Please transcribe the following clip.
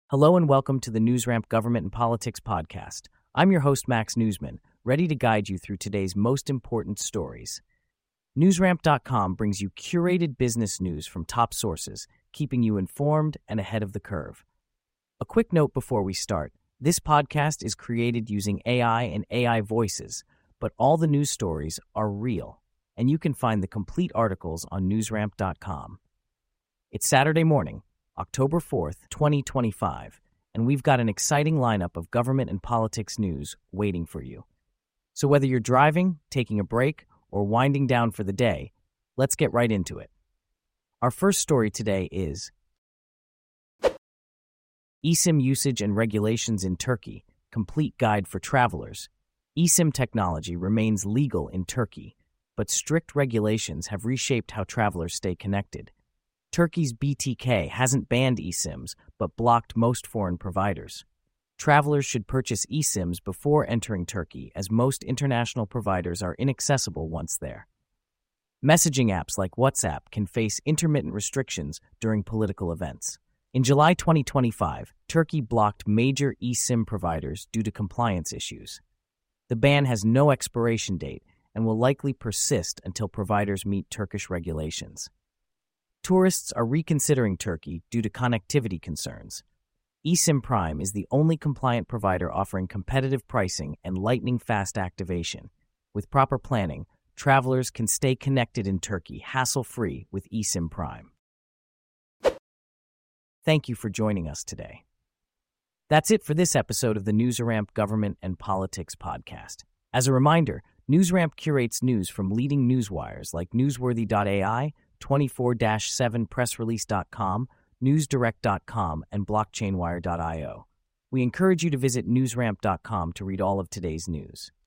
Hello and welcome to the NewsRamp Government and Politics podcast. I'm your host, Max Newsman, ready to guide you through today's most important stories. NewsRamp.com brings you curated business news from top sources, keeping you informed and ahead of the curve. A quick note before we start. This podcast is created using AI and AI voices, but all the news stories are real, and you can find the complete articles on NewsRamp.com. It's Saturday morning, October 4th, 2025, and we've got an exciting lineup of government and politics news waiting for you. So whether you're driving, taking a break, or winding down for the day, let's get right into it. Our first story today is eSIM usage and regulations in Turkey, complete guide for travelers. eSIM technology remains legal in Turkey, but strict regulations have reshaped how travelers stay connected. Turkey's BTK hasn't banned eSIMs, but blocked most foreign providers. Travelers should purchase eSIMs before entering Turkey, as most international providers are inaccessible once there. Messaging apps like WhatsApp can face intermittent restrictions during political events. In July 2025, Turkey blocked major eSIM providers due to compliance issues. The ban has no expiration date and will likely persist until providers meet Turkish regulations. Tourists are reconsidering Turkey due to connectivity concerns. eSIM Prime is the only compliant provider offering competitive pricing and lightning-fast activation. With proper planning, travelers can stay connected in Turkey hassle-free with eSIM Prime. Thank you for joining us today. That's it for this episode of the NewsRamp Government and Politics podcast. As a reminder, NewsRamp curates news from leading newswires like Newsworthy.ai, 24-7pressrelease.com, newsdirect.com, and blockchainwire.io. We encourage you to visit newsramp.com to read all of today's news.